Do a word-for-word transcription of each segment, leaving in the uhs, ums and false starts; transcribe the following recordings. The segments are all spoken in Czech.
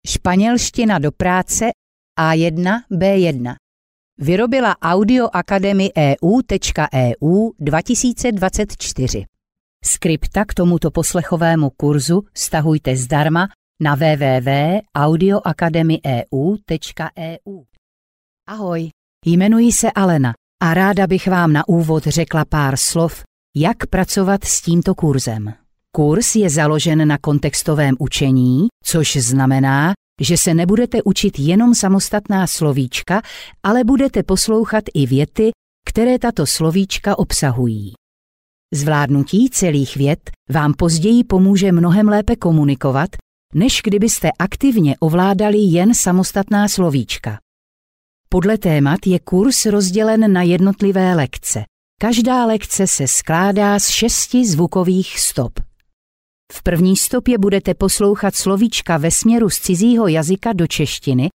Španělština do práce A jedna bé jedna. Vyrobila Audio Academy E U tečka E U dva tisíce dvacet čtyři. Skripta k tomuto poslechovému kurzu stahujte zdarma na w w w tečka audio academy e u tečka e u. Ahoj, jmenuji se Alena a ráda bych vám na úvod řekla pár slov, jak pracovat s tímto kurzem. Kurz je založen na kontextovém učení, což znamená, že se nebudete učit jenom samostatná slovíčka, ale budete poslouchat i věty, které tato slovíčka obsahují. Zvládnutí celých vět vám později pomůže mnohem lépe komunikovat, než kdybyste aktivně ovládali jen samostatná slovíčka. Podle témat je kurz rozdělen na jednotlivé lekce. Každá lekce se skládá z šesti zvukových stop. V první stopě budete poslouchat slovíčka ve směru z cizího jazyka do češtiny.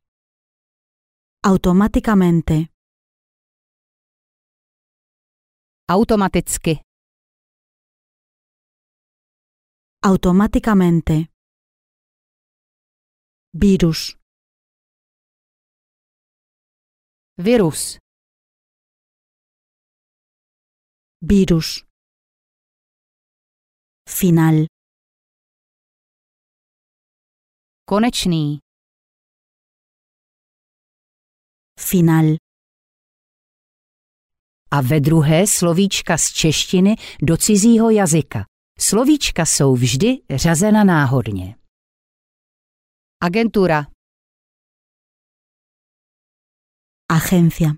Automáticamente. Automaticky. Automáticamente. Virus. Virus. Virus. Final. Konečný. Final. A ve druhé slovíčka z češtiny do cizího jazyka. Slovíčka jsou vždy řazena náhodně. Agentura. Agencia.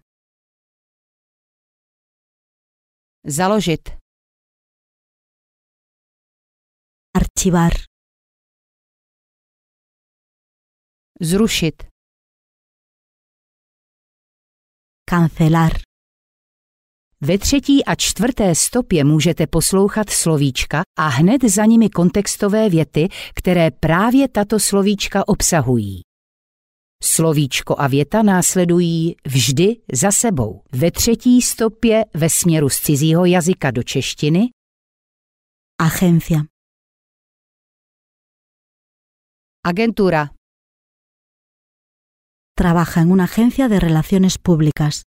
Založit. Archivar. Zrušit. Cancelar. Ve třetí a čtvrté stopě můžete poslouchat slovíčka a hned za nimi kontextové věty, které právě tato slovíčka obsahují. Slovíčko a věta následují vždy za sebou. Ve třetí stopě ve směru z cizího jazyka do češtiny. Agencia. Agentura. Trabaja en una agencia de relaciones públicas.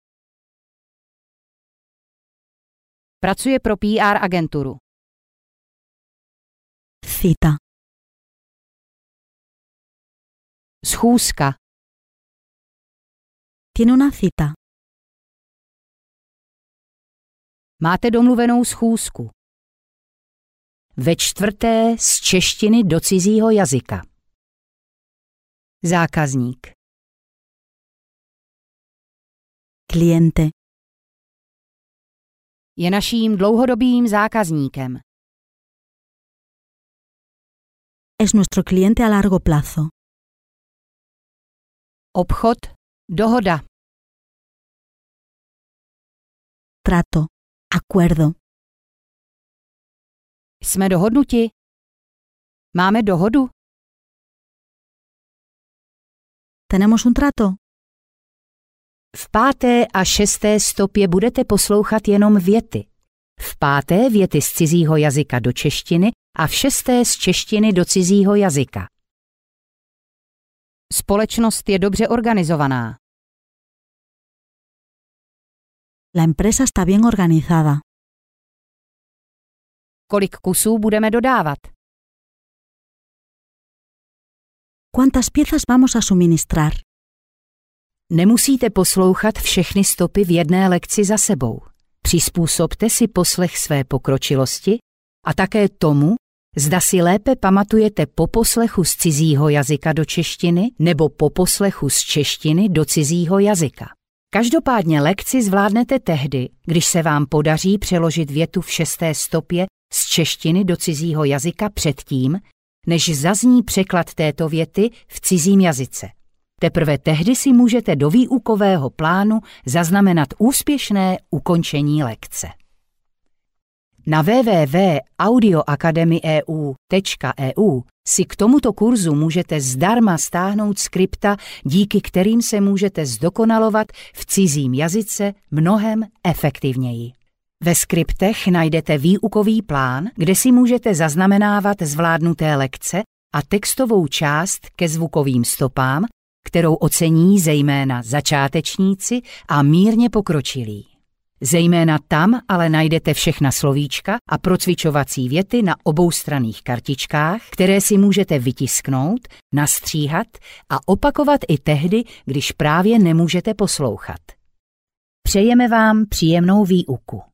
Pracuje pro P R agenturu. Cita. Schůzka. Tiene una cita. Máte domluvenou schůzku. Ve čtvrté z češtiny do cizího jazyka. Zákazník. Cliente. Je naším dlouhodobým zákazníkem. Es nuestro cliente a largo plazo. Obchod, dohoda. Trato. Acuerdo. Jsme dohodnuti? Máme dohodu? Tenemos un trato. V páté a šesté stopě budete poslouchat jenom věty. V páté věty z cizího jazyka do češtiny a v šesté z češtiny do cizího jazyka. Společnost je dobře organizovaná. La empresa está bien organizada. Kolik kusů budeme dodávat? ¿Cuántas piezas vamos a suministrar? Nemusíte poslouchat všechny stopy v jedné lekci za sebou. Přizpůsobte si poslech své pokročilosti a také tomu, zda si lépe pamatujete po poslechu z cizího jazyka do češtiny nebo po poslechu z češtiny do cizího jazyka. Každopádně lekci zvládnete tehdy, když se vám podaří přeložit větu v šesté stopě z češtiny do cizího jazyka předtím, než zazní překlad této věty v cizím jazyce. Teprve tehdy si můžete do výukového plánu zaznamenat úspěšné ukončení lekce. Na w w w tečka audio academy e u tečka e u si k tomuto kurzu můžete zdarma stáhnout skripta, díky kterým se můžete zdokonalovat v cizím jazyce mnohem efektivněji. Ve skriptech najdete výukový plán, kde si můžete zaznamenávat zvládnuté lekce a textovou část ke zvukovým stopám, kterou ocení zejména začátečníci a mírně pokročilí. Zejména tam ale najdete všechna slovíčka a procvičovací věty na oboustranných kartičkách, které si můžete vytisknout, nastříhat a opakovat i tehdy, když právě nemůžete poslouchat. Přejeme vám příjemnou výuku.